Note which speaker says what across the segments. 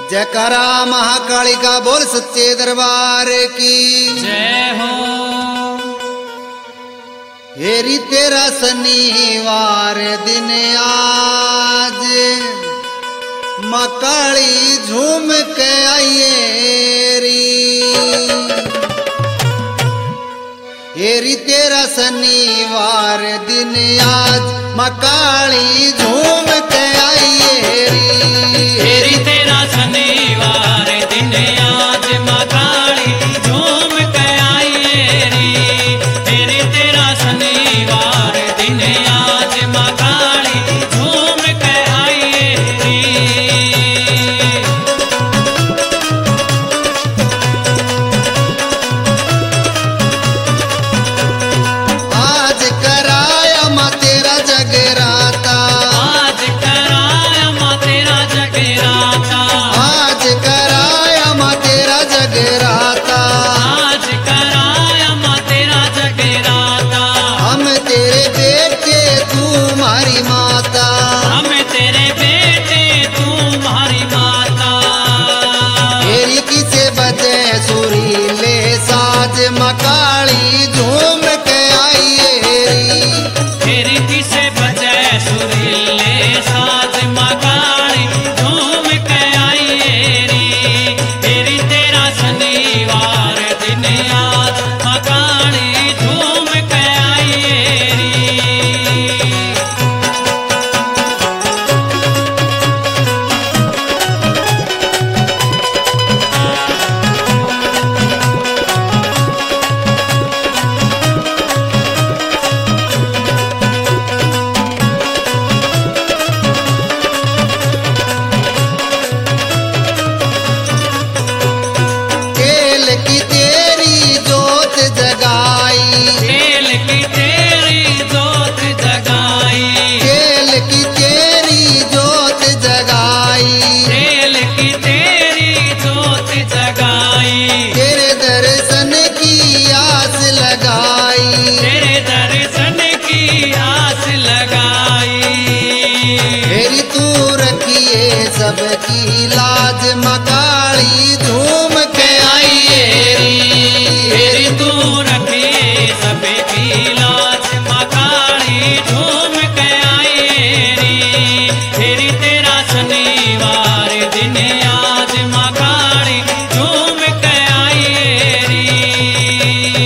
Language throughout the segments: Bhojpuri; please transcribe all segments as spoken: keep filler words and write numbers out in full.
Speaker 1: जयकारा महाकाली का बोल सच्चे दरबार की
Speaker 2: जय हो।
Speaker 1: हेरी तेरा शनिवार दिन आज मकाली झूम के आइए री। हेरी तेरा शनिवार दिन आज मकाली झूम के आइए री।
Speaker 2: हेरी तेरा शनिवार दिन आज मकाली झूम के आइए री। हेरी तेरा शनिवार दिन आज मकाली झूम के आइए री।
Speaker 1: आज कराया माँ तेरा जगराता,
Speaker 2: आज कराया माँ तेरा जगराता,
Speaker 1: आज कराया माँ तेरा जगराता।
Speaker 2: आज कराया माँ तेरा जगराता।
Speaker 1: हम तेरे बेटे तुम्हारी माता,
Speaker 2: हम तेरे बेटे तुम्हारी माता।
Speaker 1: तेरी किसे बजे सुरीले साज मकाली झूम के आइए री।
Speaker 2: तेरी किसे बजे सुरीले साज मकाली झूम के आइए री। तेरी तेरा शनिवार दिन आज मकाली झूम के आइए री।
Speaker 1: तेल की तेरी जोत जगाई,
Speaker 2: तेल की तेरी जोत जगाई,
Speaker 1: तेल की तेरी जोत जगाई।
Speaker 2: तेल की तेरी जोत जगाई।
Speaker 1: तेरे दर्शन की आस लगाई,
Speaker 2: तेरे दर्शन की आस लगाई।
Speaker 1: मेरी तू रखिए सबकी लाज मकाली झूम के आइए री।
Speaker 2: तेरी तू रखिए सबकी लाज मकाली झूम के आइए री। तेरी तेरा शनिवार दिन आज मकाली झूम के आइए री।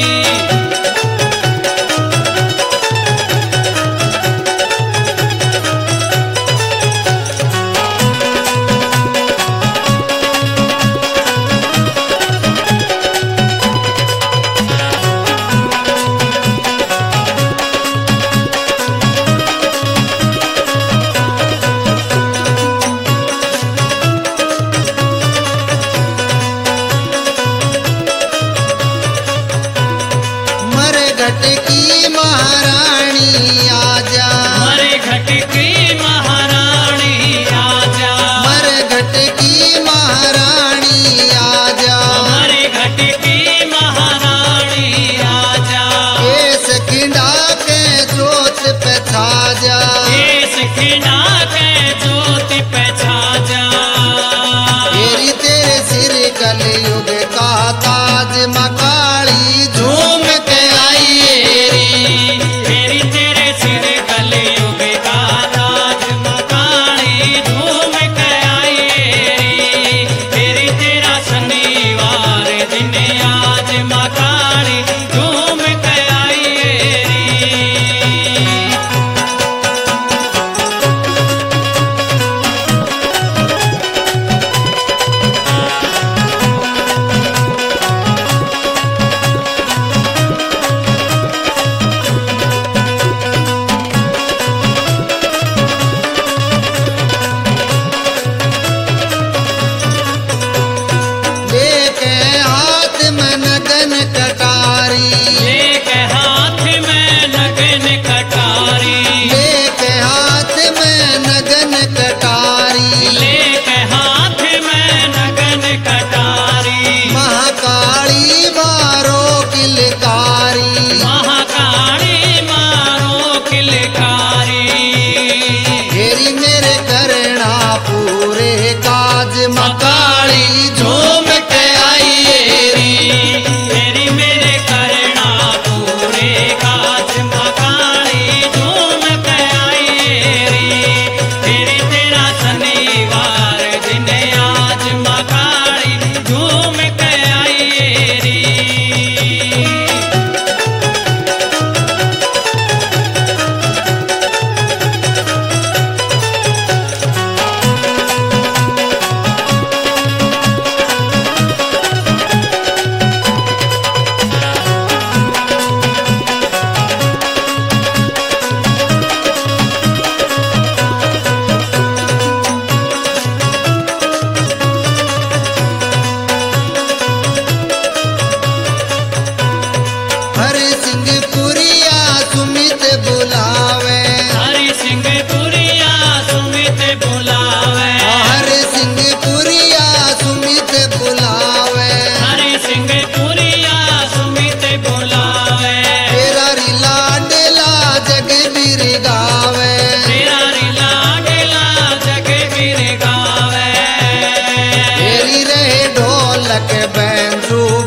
Speaker 2: बुलावे
Speaker 1: हरि सिंह पुरिया सुमित बुलावे
Speaker 2: हरि सिंह पुरिया सुमित बुलावे
Speaker 1: तेरा रिला डेला जगबीर गावे
Speaker 2: तेरा रिला डेला जगबीर गावे
Speaker 1: तेरी रहे ढोलक बैंजू